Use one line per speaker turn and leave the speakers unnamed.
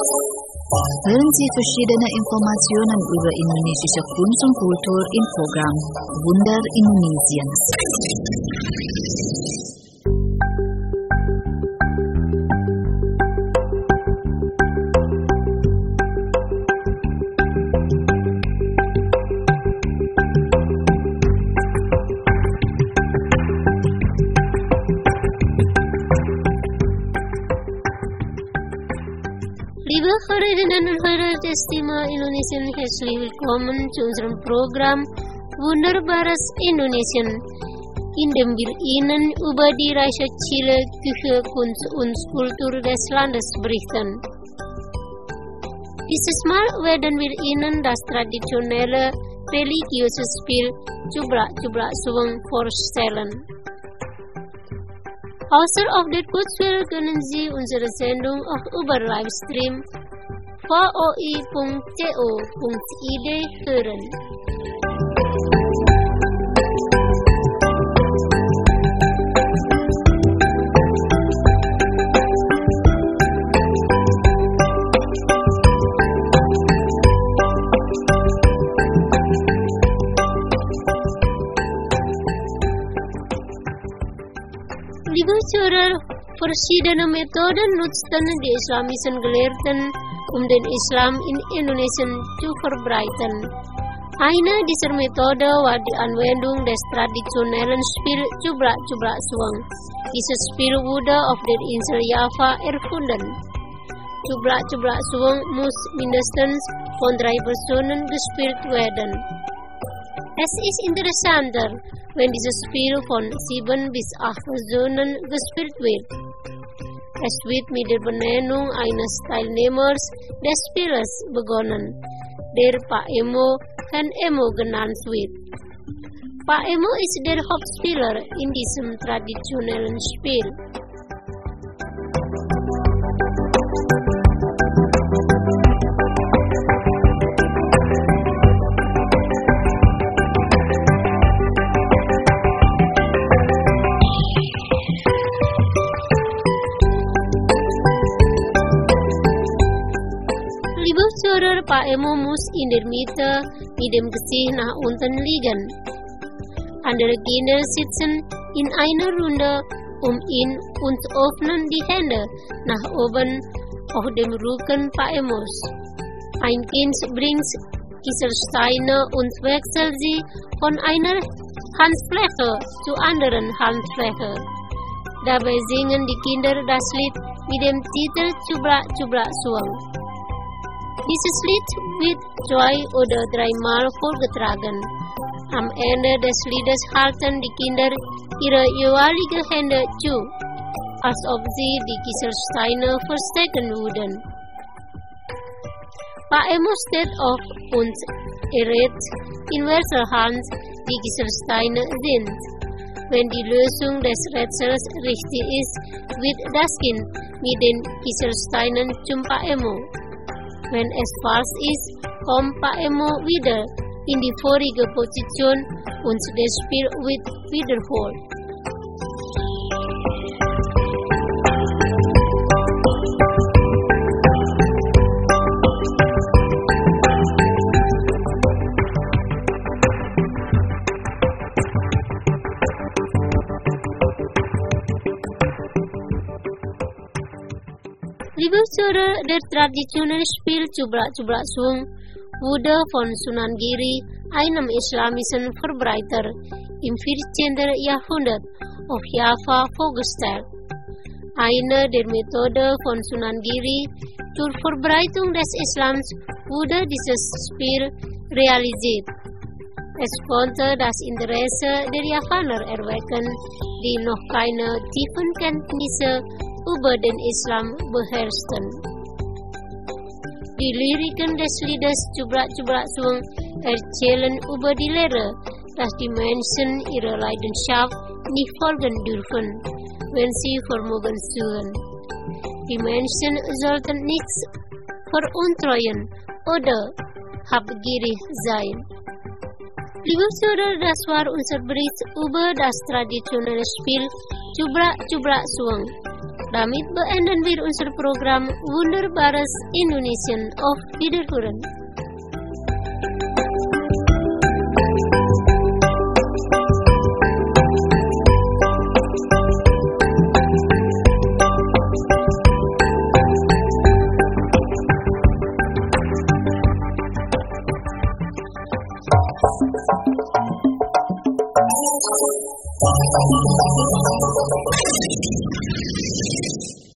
Hören Sie verschiedene Informationen über indonesische Kunst und Kultur im Programm Wunder Indonesiens.
Liebe Hörerinnen und Hörer des Thema Indonesien, herzlich willkommen zu unserem Programm Wunderbares Indonesien, in dem wir Ihnen über die reiche Chile, Küche, Kunst und Kultur des Landes berichten. Dieses Mal werden wir Ihnen das traditionelle religiöse Spiel Cubrak-Cubrak Suweng vorstellen. Außer Kurzwelle können Sie unsere Sendung auch über Livestream voi.co.id hören. Liebe Zuhörer, verschiedene Methoden nutzten die islamischen Gelehrten, den Islam in Indonesien zu verbreiten. Eine dieser Methoden war die Anwendung des traditionellen Spiel Cubrak-Cubrak Suweng. Dieses Spiel wurde auf der Insel Java erfunden. Cubrak-Cubrak Suweng muss mindestens von 3 Personen gespielt werden. Es ist interessanter, wenn dieses Spiel von 7 bis 8 Personen gespielt wird. Es wird mit der Benennung eines Teilnehmers des Spieles begonnen, der Pak Emo genannt wird. Pak Emo ist der Hauptspieler in diesem traditionellen Spiel. Pak Emo muss in der Mitte mit dem Gesicht nach unten liegen. Andere Kinder sitzen in einer Runde um ihn und öffnen die Hände nach oben auf dem Rücken Pak Emos. Ein Kind bringt Kieselsteine und wechselt sie von einer Handfläche zur anderen Handfläche. Dabei singen die Kinder das Lied mit dem Titel Cubrak-Cubrak Suweng. Dieses Lied wird 2 oder 3 Mal vorgetragen. Am Ende des Liedes halten die Kinder ihre jeweiligen Hände zu, als ob sie die Kieselsteine verstecken würden. Pak Emo steht auf und errät, in welcher Hand die Kieselsteine sind. Wenn die Lösung des Rätsels richtig ist, wird das Kind mit den Kieselsteinen zum Pak Emo. Wenn es falsch ist, kommt Pak Emo wieder in die vorige Position und das Spiel wird wiederholt. Liebe Zuhörer, der traditionelle Spiel Cubrak-Cubrak Suweng wurde von Sunan Giri, einem islamischen Verbreiter, im 14. Jahrhundert auf Java vorgestellt. Eine der Methoden von Sunan Giri zur Verbreitung des Islams wurde dieses Spiel realisiert. Es konnte das Interesse der Javaner erwecken, die noch keine tiefen Kenntnisse über den Islam beherrschten. Die Lyriken des Liedes Cubrak-Cubrak Suweng erzählen über die Lehre, dass die Menschen ihrer Leidenschaft nicht folgen dürfen, wenn sie Vermögen suchen. Die Menschen sollten nichts veruntreuen oder habgierig sein. Liebe Zuhörer, das war unser Bericht über das traditionelle Spiel Cubrak-Cubrak Suweng. Damit beenden wir unser Programm Wunderbares Indonesian. Auf Wiederhören.
Thank you.